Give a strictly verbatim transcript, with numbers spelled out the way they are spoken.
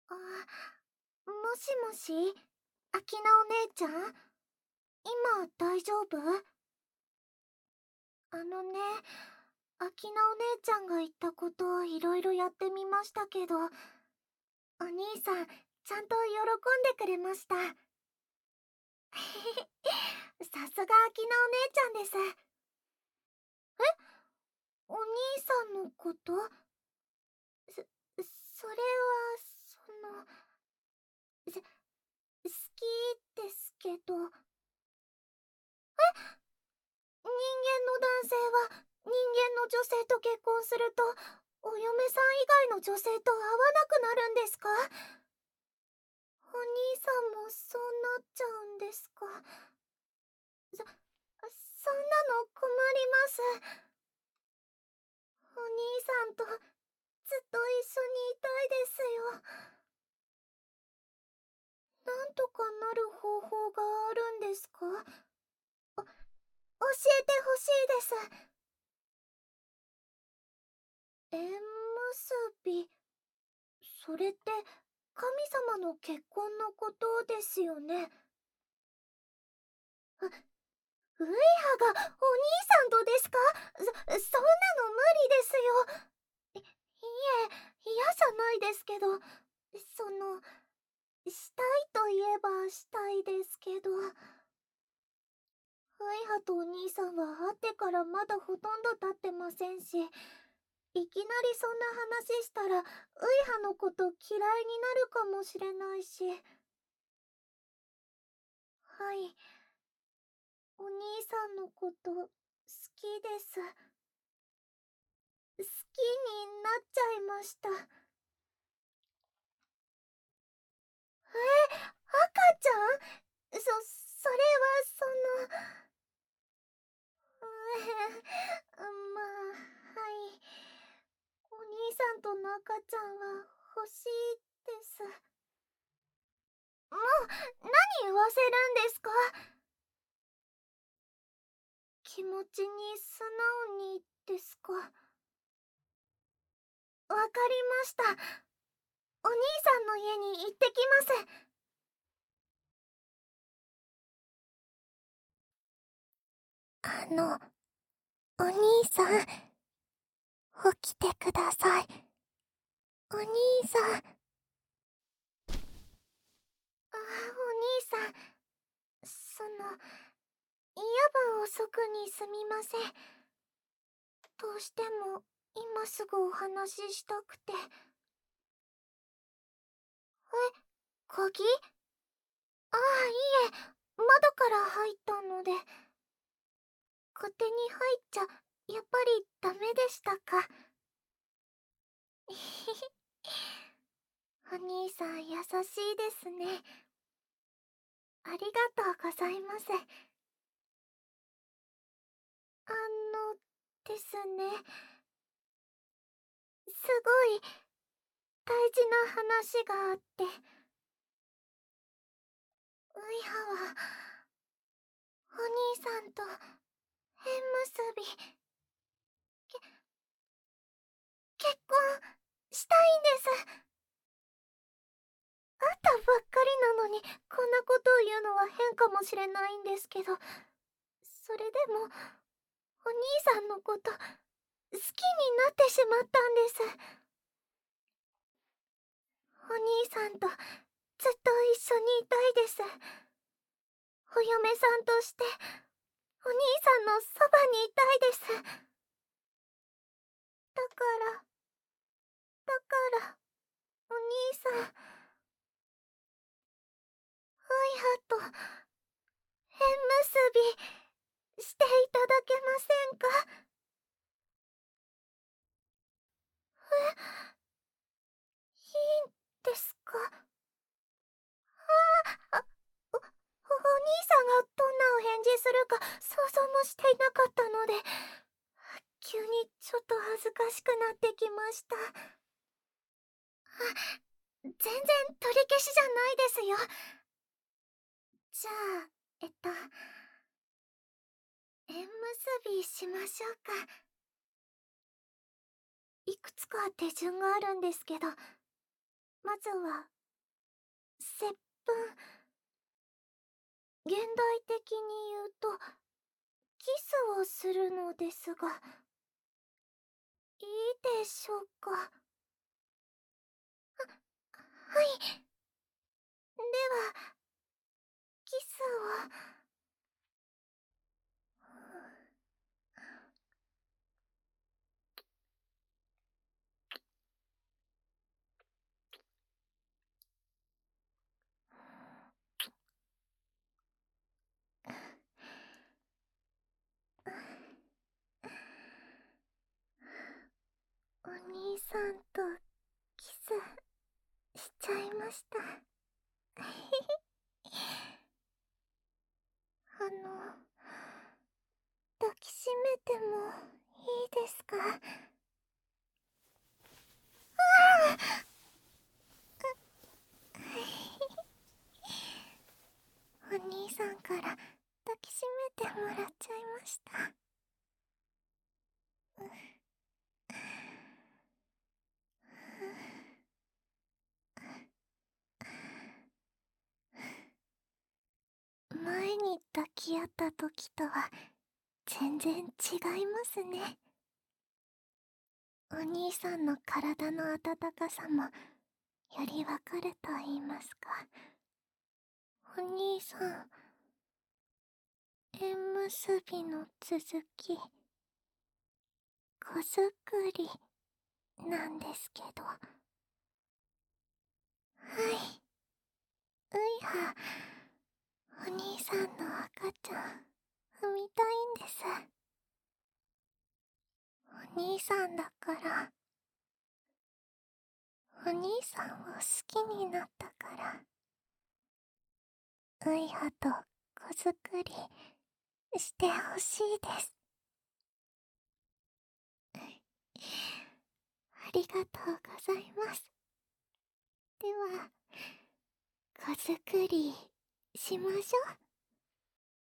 あ、もしもし、アキナお姉ちゃん、今大丈夫？あのね、アキナお姉ちゃんが言ったことをいろいろやってみましたけど、お兄さん、ちゃんと喜んでくれました。さすがアキナお姉ちゃんです。え？お兄さんのこと？そ、それは、その、す、好きですけど。え？人間の男性は人間の女性と結婚するとお嫁さん以外の女性と会わなくなるんですか？お兄さんもそうなっちゃうんですか？そ、そんなの困ります。お兄さんとずっと一緒にいたいですよ。なんとかなる方法があるんですか？あ、教えてほしいです。縁結び、それって神様の結婚のことですよね。う、ウイハがお兄さんとですか？そ、そんなの無理ですよ。い、いえ、嫌じゃないですけど、その、したいといえばしたいですけど。ウイハとお兄さんは会ってからまだほとんど経ってませんし、いきなりそんな話したらウイハのこと嫌いになるかもしれないし。はい、お兄さんのこと好きです。好きになっちゃいました。え、赤ちゃん？そ、それはその、うーまあ、はい。お兄さんとの赤ちゃんは欲しいです。もう、何言わせるんですか？気持ちに素直にですか？わかりました。お兄さんの家に行ってきます。あの、お兄さん、起きてください。お兄さん。あ、お兄さん、その、夜分遅くにすみません。どうしても今すぐお話ししたくて。え、鍵？ああ、いいえ、窓から入ったので。勝手に入っちゃ、やっぱりダメでしたか？お兄さん優しいですね。ありがとうございます。あの、ですね。すごい大事な話があって。ウイハは、お兄さんと縁結び、け、結婚したいんです。会ったばっかりなのにこんなことを言うのは変かもしれないんですけど、それでもお兄さんのこと好きになってしまったんです。お兄さんとずっと一緒にいたいです。お嫁さんとしてお兄さんのそばにいたいです。だからだからお兄さん、ウイハと縁結びしていただけませんか？え、いいんですか？ああ、お、お兄さんがどんなお返事するか想像もしていなかったので、急にちょっと恥ずかしくなってきました。あ、全然取り消しじゃないですよ。じゃあ、えっと、縁結びしましょうか。いくつか手順があるんですけど、まずは接吻。現代的に言うとキスをするのですが、いいでしょうか。は、はい。ではキスを。お兄さんとキスしちゃいました。あの、抱きしめてもいいですか？ああお兄さんから抱きしめてもらっちゃいました。前に抱き合った時とは全然違いますね。お兄さんの体の温かさもよりわかると言いますか。お兄さん、縁結びの続き、子作りなんですけど。はい。ういは、お兄さんの赤ちゃん、産みたいんです。お兄さんだから。お兄さんを好きになったから。ういはと子作りしてほしいです。ありがとうございます。では、子作りしましょう。